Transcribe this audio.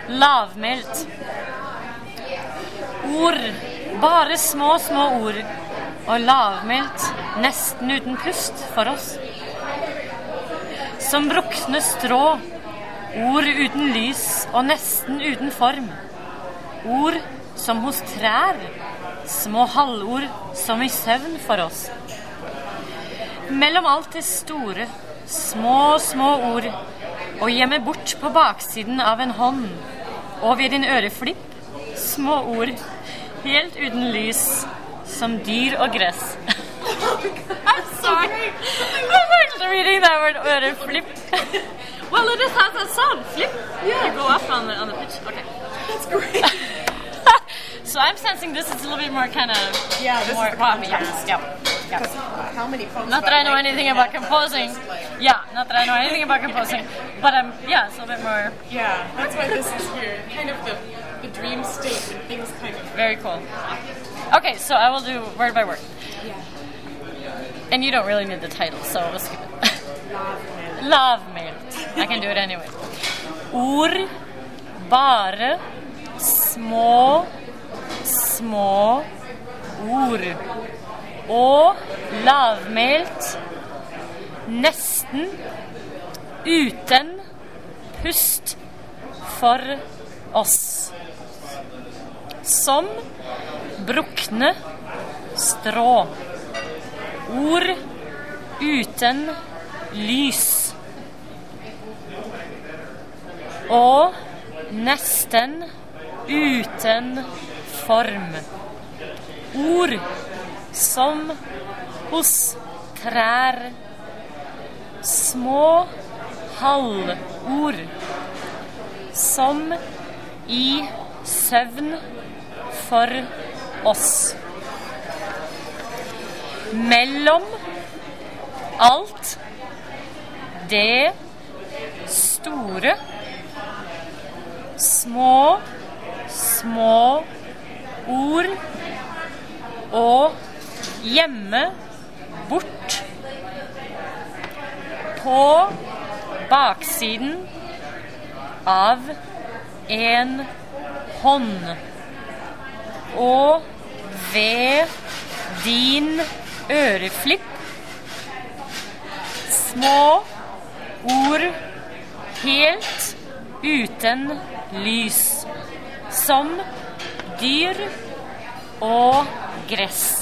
lavmælt. Ord, bare små ord, og lavmælt, nesten uten pust for oss. Som brukne strå, ord uten lys og nesten uten form. Ord som hos trær, små halvord som i søvn for oss. Mellom alt det store, små ord, og hjemme bort på baksiden av en hånd, og ved din øreflipp, små ord, helt uten lys, som dyr og gress. I'm sorry. I'm actually reading that word, øreflipp. Well, it just has that sound, flip. Yeah. You go up on the pitch. Okay. That's great. So I'm sensing this is a little bit more kind of this more is the contrast. Yeah. How many poems Not that I know anything about composing. Yeah, not that I know anything about composing. But it's a little bit more. Yeah, that's why this is weird. Kind of the dream state when things kind of. Very cool. Okay, so I will do word by word. Yeah. And you don't really need the title, so we'll skip it. Lavmælt. I can do it anyway. Ord, bare, små ord. Og lavmælt, nesten uten pust for oss. Som brukne strå. Ord uten lys. Og nesten uten form. Ord som hos trær. Små halvord som i søvn for oss. Mellom alt det store, små ord, og hjemme bort på baksiden av en hånd, og ved din øreflipp, små ord helt uten lys, som dyr og gress.